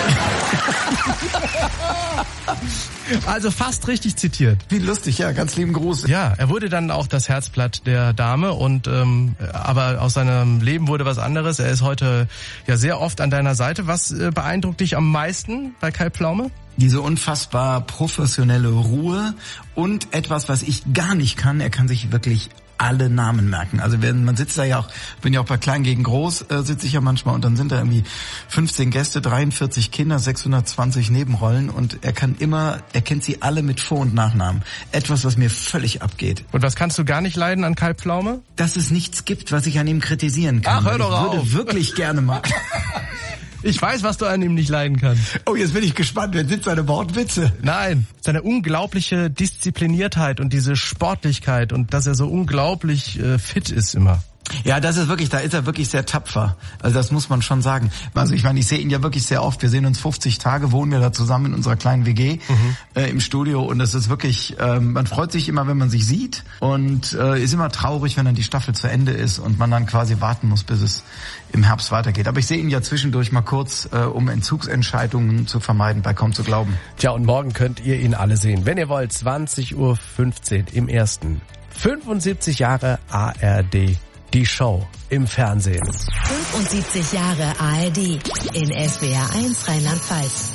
Also fast richtig zitiert. Wie lustig, ja, ganz lieben Gruß. Ja, er wurde dann auch das Herzblatt der Dame und ähm, aber aus seinem Leben wurde was anderes. Er ist heute ja sehr oft an deiner Seite. Was äh, beeindruckt dich am meisten bei Kai Pflaume? Diese unfassbar professionelle Ruhe und etwas, was ich gar nicht kann. Er kann sich wirklich alle Namen merken. Also wenn man sitzt da ja auch, bin ja auch bei Klein gegen Groß, äh, sitze ich ja manchmal und dann sind da irgendwie fünfzehn Gäste, dreiundvierzig Kinder, sechshundertzwanzig Nebenrollen und er kann immer, er kennt sie alle mit Vor- und Nachnamen. Etwas, was mir völlig abgeht. Und was kannst du gar nicht leiden an Kai Pflaume? Dass es nichts gibt, was ich an ihm kritisieren kann. Ach, hör doch auf. Ich würde wirklich gerne mal... Ich weiß, was du an ihm nicht leiden kannst. Oh, jetzt bin ich gespannt. Wer sind seine Wortwitze? Nein, seine unglaubliche Diszipliniertheit und diese Sportlichkeit und dass er so unglaublich äh, fit ist immer. Ja, das ist wirklich, da ist er wirklich sehr tapfer. Also das muss man schon sagen. Also ich meine, ich sehe ihn ja wirklich sehr oft. Wir sehen uns fünfzig Tage, wohnen wir da zusammen in unserer kleinen W G mhm. äh, im Studio und das ist wirklich, ähm, man freut sich immer, wenn man sich sieht und äh, ist immer traurig, wenn dann die Staffel zu Ende ist und man dann quasi warten muss, bis es im Herbst weitergeht. Aber ich sehe ihn ja zwischendurch mal kurz, äh, um Entzugsentscheidungen zu vermeiden, bei Kaum zu glauben. Tja, und morgen könnt ihr ihn alle sehen. Wenn ihr wollt, zwanzig Uhr fünfzehn im ersten. fünfundsiebzig Jahre A R D. Die Show im Fernsehen. fünfundsiebzig Jahre A R D in S W R eins Rheinland-Pfalz.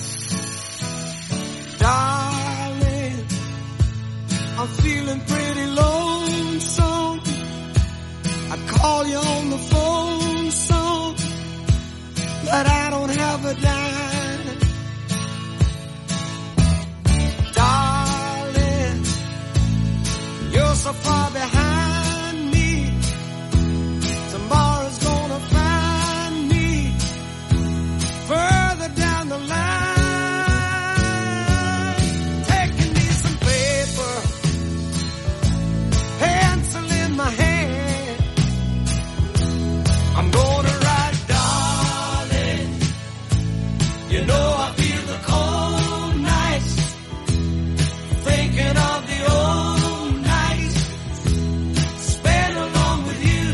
Darling, I'm feeling pretty lonesome. I call you on the phone some, but I don't have a dime. Darling, you're so far behind. Tomorrow's gonna find me further down the line. Taking me some paper, pencil in my hand. I'm gonna write, darling, you know I feel the cold nights, thinking of the old nights spent along with you.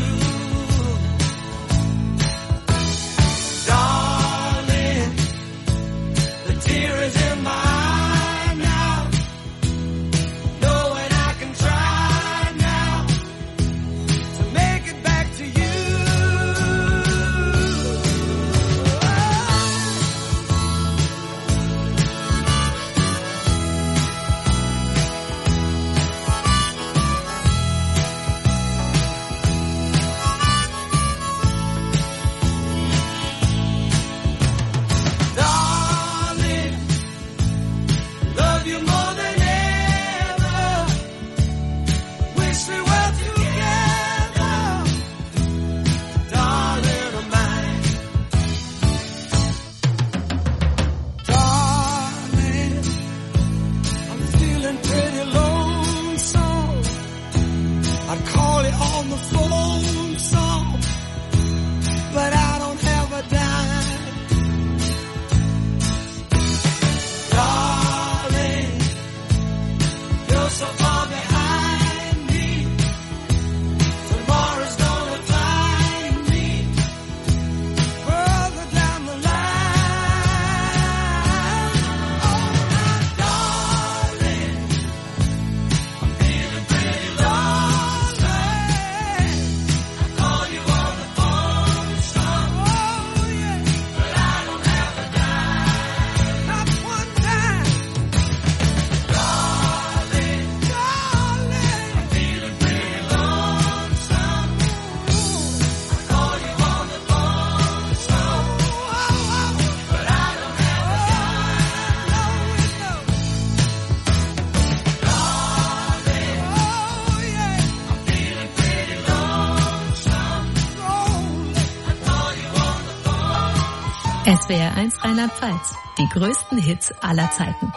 S W R eins Rheinland-Pfalz. Die größten Hits aller Zeiten.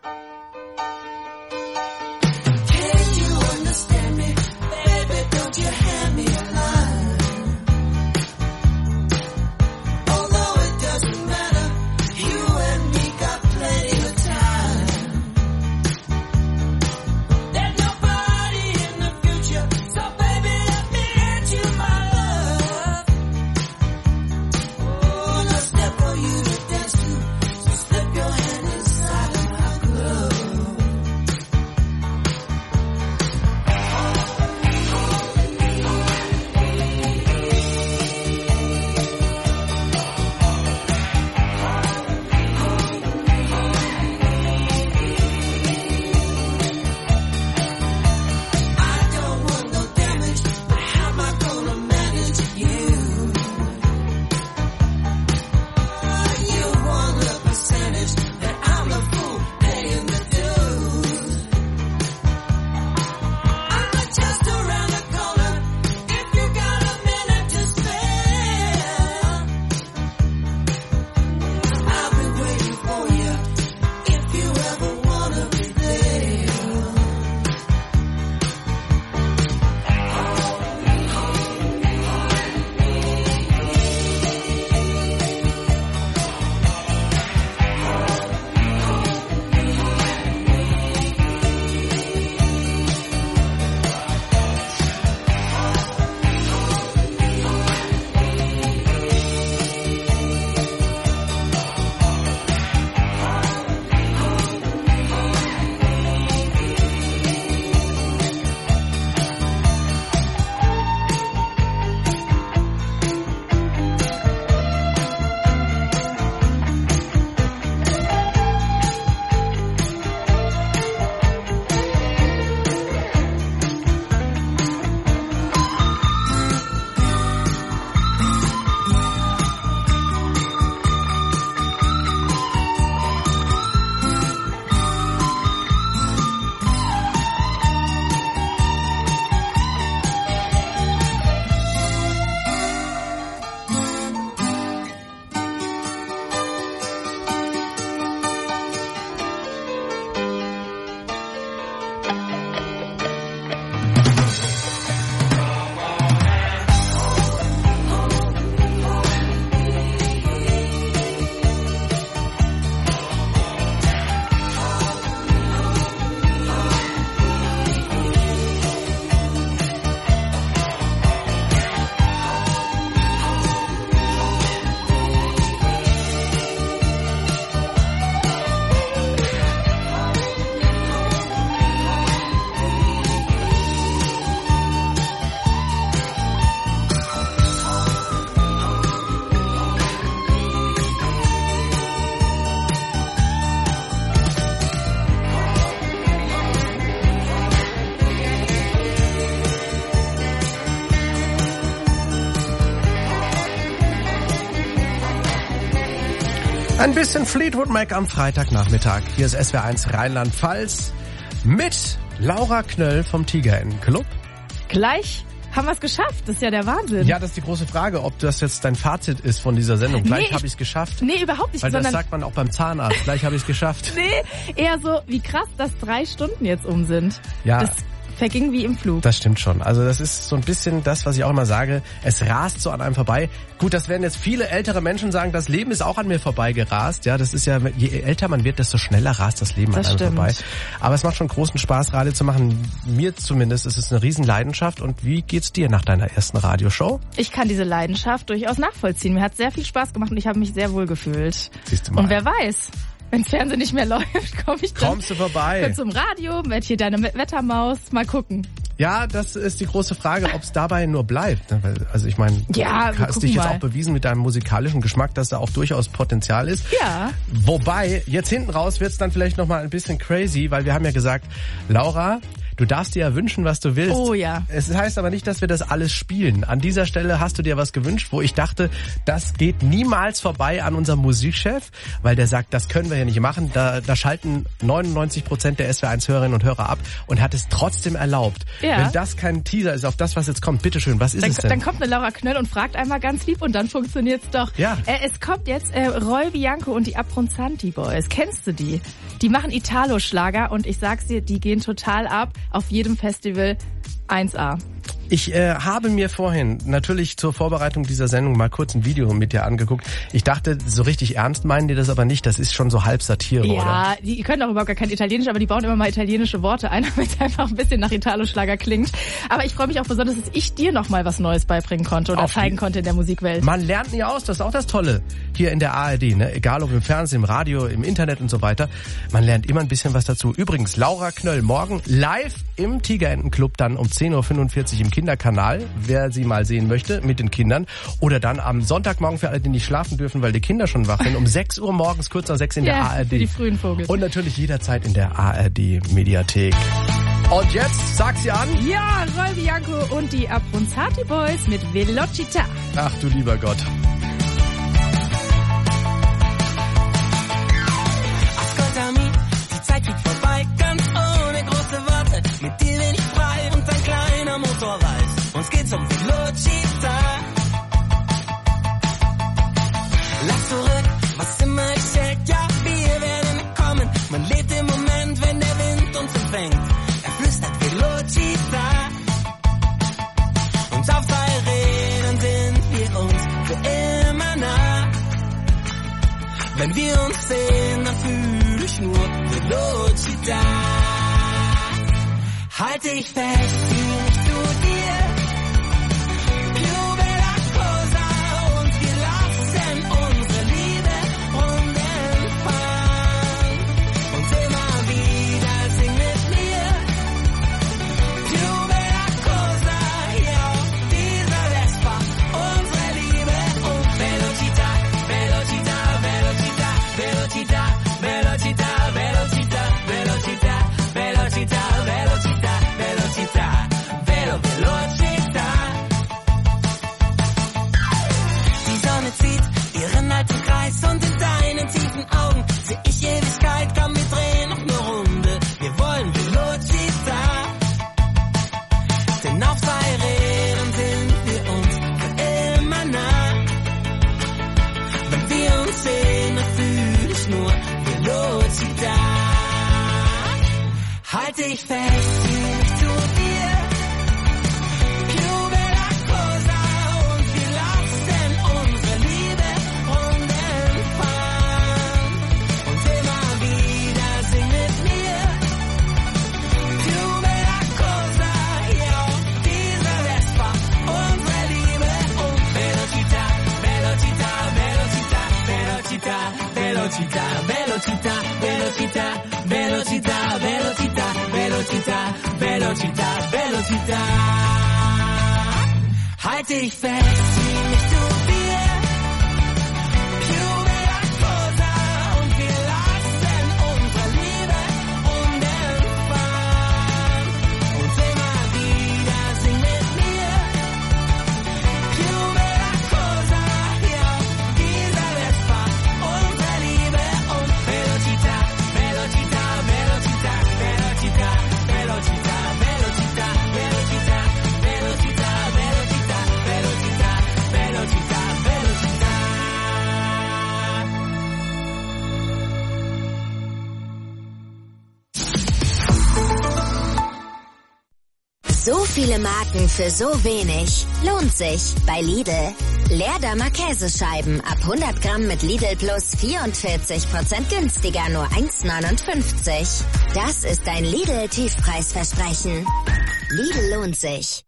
Ein bisschen Fleetwood Mac am Freitagnachmittag. Hier ist S W R eins Rheinland-Pfalz mit Laura Knöll vom Tiger Inn Club. Gleich haben wir es geschafft. Das ist ja der Wahnsinn. Ja, das ist die große Frage, ob das jetzt dein Fazit ist von dieser Sendung. Gleich Nee, habe ich es geschafft. Nee, überhaupt nicht. Weil das sondern sagt man auch beim Zahnarzt. Gleich habe ich es geschafft. Nee, eher so, wie krass, dass drei Stunden jetzt um sind. Ja. Das verging wie im Flug. Das stimmt schon. Also das ist so ein bisschen das, was ich auch immer sage. Es rast so an einem vorbei. Gut, das werden jetzt viele ältere Menschen sagen, das Leben ist auch an mir vorbei gerast. Ja, das ist ja, je älter man wird, desto schneller rast das Leben Das an einem stimmt. vorbei. Aber es macht schon großen Spaß, Radio zu machen. Mir zumindest ist es eine Riesenleidenschaft. Und wie geht's dir nach deiner ersten Radioshow? Ich kann diese Leidenschaft durchaus nachvollziehen. Mir hat sehr viel Spaß gemacht und ich habe mich sehr wohl gefühlt. Siehst du mal. Und wer weiß, wenn Fernsehen nicht mehr läuft, komme ich dann Kommst du vorbei. zum Radio, werd hier deine Wettermaus, mal gucken. Ja, das ist die große Frage, ob es dabei nur bleibt. Also ich meine, Ja, du wir hast gucken dich jetzt mal. auch bewiesen mit deinem musikalischen Geschmack, dass da auch durchaus Potenzial ist. Ja. Wobei, jetzt hinten raus wird's dann vielleicht nochmal ein bisschen crazy, weil wir haben ja gesagt, Laura, Du darfst dir ja wünschen, was du willst. Oh ja. Es heißt aber nicht, dass wir das alles spielen. An dieser Stelle hast du dir was gewünscht, wo ich dachte, das geht niemals vorbei an unserem Musikchef, weil der sagt, das können wir ja nicht machen. Da, da schalten neunundneunzig Prozent der S W R eins Hörerinnen und Hörer ab und hat es trotzdem erlaubt. Ja. Wenn das kein Teaser ist auf das, was jetzt kommt, bitteschön, was ist dann, es denn? Dann kommt eine Laura Knöll und fragt einmal ganz lieb und dann funktioniert's doch. Ja. Äh, es kommt jetzt äh, Roy Bianco und die Abronzanti Boys. Kennst du die? Die machen Italo-Schlager und ich sag's dir, die gehen total ab. Auf jedem Festival eins A. Ich äh, habe mir vorhin natürlich zur Vorbereitung dieser Sendung mal kurz ein Video mit dir angeguckt. Ich dachte, so richtig ernst meinen die das aber nicht. Das ist schon so halb Satire, ja, oder? Ja, die können auch überhaupt gar kein Italienisch, aber die bauen immer mal italienische Worte ein, damit es einfach ein bisschen nach Italo-Schlager klingt. Aber ich freue mich auch besonders, dass ich dir noch mal was Neues beibringen konnte oder Auf zeigen konnte in der Musikwelt. Man lernt nie aus, das ist auch das Tolle hier in der A R D, ne? Egal ob im Fernsehen, im Radio, im Internet und so weiter. Man lernt immer ein bisschen was dazu. Übrigens, Laura Knöll morgen live im Tigerentenclub dann um zehn Uhr fünfundvierzig im Kinderkanal, wer sie mal sehen möchte, mit den Kindern. Oder dann am Sonntagmorgen für alle, die nicht schlafen dürfen, weil die Kinder schon wach sind, um sechs Uhr morgens, kurz nach sechs in der ja, A R D. Für die frühen Vogel. Und natürlich jederzeit in der A R D-Mediathek. Und jetzt, sag sie an. Ja, Roy Bianco und die Abronzati Boys mit Velocità. Ach du lieber Gott. Ascoltami, die Zeit fliegt vorbei, ganz ohne große Worte. Mit dir bin ich frei und ein kleiner Motor weiß. Uns geht's um Velocità. Lass zurück, was immer ich hält, ja, wir werden kommen. Man lebt im Moment, wenn der Wind uns empfängt. Er flüstert Velocità. Und auf zwei Rädern sind wir uns für immer nah. Wenn wir uns sehen, dann fühl ich nur Velocità. Halte ich fest, zieh mich zu dir. Più bella cosa, und wir lassen unsere Liebe runden fahren. Und immer wieder sing mit mir. Più bella cosa, hier auf dieser Vespa. Unsere Liebe und Velocità, Velocità, Velocità, Velocità, Velocità, Velocità, Velocità, Velocità, Velocità, Velocità, Velo, Velocità. Die Sonne zieht ihren alten Kreis und in deinen tiefen Augen seh ich Ewigkeit. Komm, wir drehen noch eine Runde. Wir wollen Velocità. Denn auf zwei Rädern sind wir uns für immer nah. Wenn wir uns sehen, dann fühl ich nur Velocità. Halte ich fest, zieh mich zu dir. Più bella cosa, und wir lassen unsere Liebe runden fahren. Und immer wieder sing mit mir. Più bella cosa, hier auf dieser Vespa. Unsere Liebe und Velocità, Velocità, Velocità, Velocità, Velocità, Velocità, Velocità, Velocità, Velocità, Velocità, Velocità, Velocità. Halte ich fest, zieh mich zu dir. Più bella cosa, und wir lassen unsere Liebe runden fahren. Und immer wieder sing mit mir. Più bella cosa, hier auf dieser Vespa. Unsere Liebe und Velocità, Velocità, Velocità, Velocità, Velocità, Velocità, Velocità, Velocità, Velocità, Velocità, Velocità, Velocità. So viele Marken für so wenig. Lohnt sich bei Lidl. Leerdammer Käsescheiben ab hundert Gramm mit Lidl Plus vierundvierzig Prozent günstiger, nur eins neunundfünfzig. Das ist ein Lidl Tiefpreisversprechen. Lidl lohnt sich.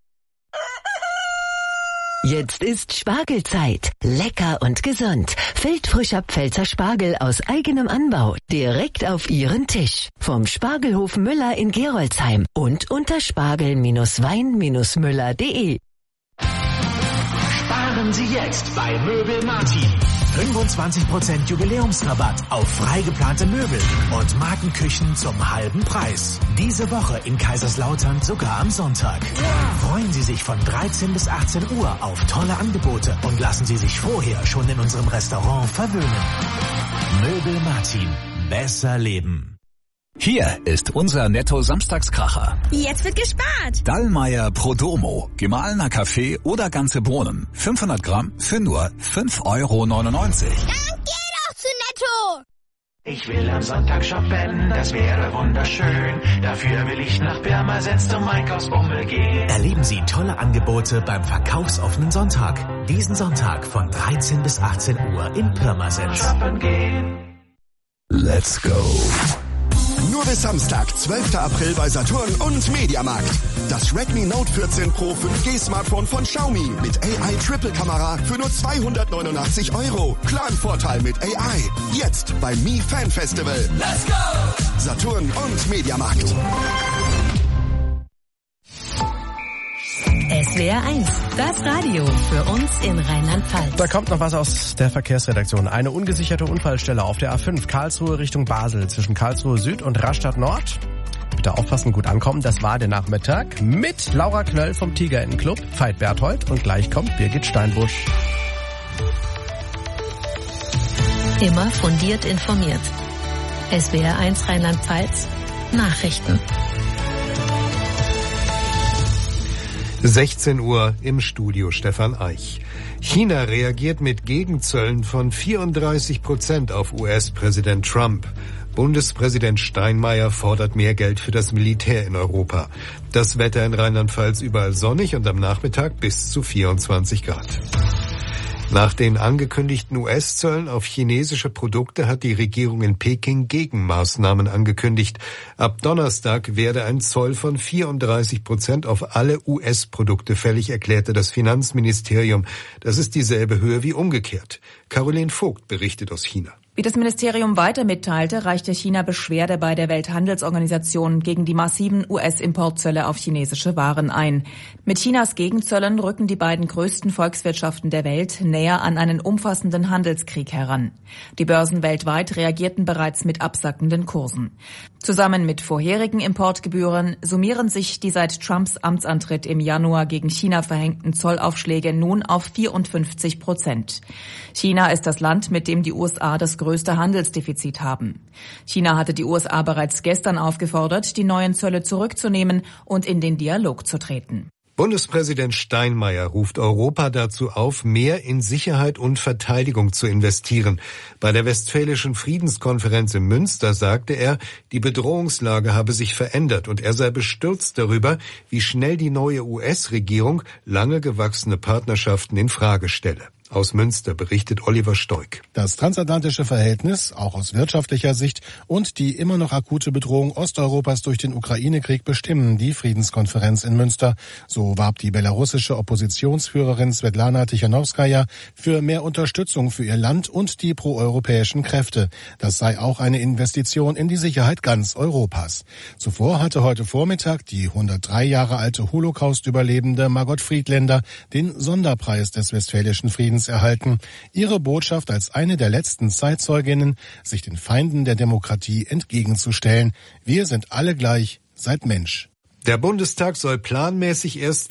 Jetzt ist Spargelzeit. Lecker und gesund. Feldfrischer Pfälzer Spargel aus eigenem Anbau. Direkt auf Ihren Tisch. Vom Spargelhof Müller in Gerolzheim und unter spargel Wein Müller punkt de. Sparen Sparen Sie jetzt bei Möbel Martin. fünfundzwanzig Prozent Jubiläumsrabatt auf frei geplante Möbel und Markenküchen zum halben Preis. Diese Woche in Kaiserslautern sogar am Sonntag. Freuen Sie sich von dreizehn bis achtzehn Uhr auf tolle Angebote und lassen Sie sich vorher schon in unserem Restaurant verwöhnen. Möbel Martin. Besser leben. Hier ist unser Netto-Samstagskracher. Jetzt wird gespart. Dallmayr Prodomo. Gemahlener Kaffee oder ganze Bohnen. fünfhundert Gramm für nur fünf Euro neunundneunzig. Dann geh doch zu Netto. Ich will am Sonntag shoppen, das wäre wunderschön. Dafür will ich nach Pirmasens zum Einkaufsbummel gehen. Erleben Sie tolle Angebote beim verkaufsoffenen Sonntag. Diesen Sonntag von dreizehn bis achtzehn Uhr in Pirmasens. Shoppen gehen. Let's go. Nur bis Samstag, zwölften April bei Saturn und Mediamarkt. Das Redmi Note vierzehn Pro fünf G Smartphone von Xiaomi mit A I Triple Kamera für nur zweihundertneunundachtzig Euro. Klaren Vorteil mit A I. Jetzt beim Mi Fan Festival. Let's go! Saturn und Mediamarkt. S W R eins, das Radio für uns in Rheinland-Pfalz. Da kommt noch was aus der Verkehrsredaktion. Eine ungesicherte Unfallstelle auf der A fünf Karlsruhe Richtung Basel zwischen Karlsruhe Süd und Rastatt Nord. Bitte aufpassen, gut ankommen. Das war der Nachmittag mit Laura Knöll vom Tigerentenclub, Veit Berthold und gleich kommt Birgit Steinbusch. Immer fundiert informiert. S W R eins Rheinland-Pfalz, Nachrichten. sechzehn Uhr im Studio Stefan Eich. China reagiert mit Gegenzöllen von vierunddreißig Prozent auf U S-Präsident Trump. Bundespräsident Steinmeier fordert mehr Geld für das Militär in Europa. Das Wetter in Rheinland-Pfalz überall sonnig und am Nachmittag bis zu vierundzwanzig Grad. Nach den angekündigten U S-Zöllen auf chinesische Produkte hat die Regierung in Peking Gegenmaßnahmen angekündigt. Ab Donnerstag werde ein Zoll von vierunddreißig Prozent auf alle U S-Produkte fällig, erklärte das Finanzministerium. Das ist dieselbe Höhe wie umgekehrt. Caroline Vogt berichtet aus China. Wie das Ministerium weiter mitteilte, reichte China Beschwerde bei der Welthandelsorganisation gegen die massiven U S-Importzölle auf chinesische Waren ein. Mit Chinas Gegenzöllen rücken die beiden größten Volkswirtschaften der Welt näher an einen umfassenden Handelskrieg heran. Die Börsen weltweit reagierten bereits mit absackenden Kursen. Zusammen mit vorherigen Importgebühren summieren sich die seit Trumps Amtsantritt im Januar gegen China verhängten Zollaufschläge nun auf vierundfünfzig Prozent. China ist das Land, mit dem die U S A das größte Handelsdefizit haben. China hatte die U S A bereits gestern aufgefordert, die neuen Zölle zurückzunehmen und in den Dialog zu treten. Bundespräsident Steinmeier ruft Europa dazu auf, mehr in Sicherheit und Verteidigung zu investieren. Bei der Westfälischen Friedenskonferenz in Münster sagte er, die Bedrohungslage habe sich verändert und er sei bestürzt darüber, wie schnell die neue U S-Regierung lange gewachsene Partnerschaften in Frage stelle. Aus Münster berichtet Oliver Stoik. Das transatlantische Verhältnis, auch aus wirtschaftlicher Sicht, und die immer noch akute Bedrohung Osteuropas durch den Ukraine-Krieg bestimmen die Friedenskonferenz in Münster. So warb die belarussische Oppositionsführerin Svetlana Tichanowskaja für mehr Unterstützung für ihr Land und die proeuropäischen Kräfte. Das sei auch eine Investition in die Sicherheit ganz Europas. Zuvor hatte heute Vormittag die hundertdrei Jahre alte Holocaust-Überlebende Margot Friedländer den Sonderpreis des Westfälischen Friedens erhalten. Ihre Botschaft als eine der letzten Zeitzeuginnen, sich den Feinden der Demokratie entgegenzustellen. Wir sind alle gleich, seid Mensch. Der Bundestag soll planmäßig erst